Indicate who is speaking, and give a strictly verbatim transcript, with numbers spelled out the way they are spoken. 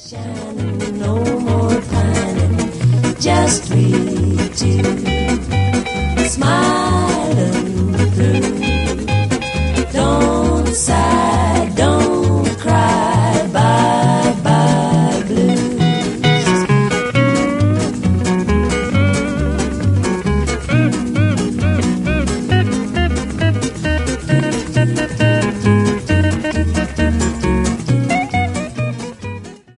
Speaker 1: Shining, no more pining, just we two, smiling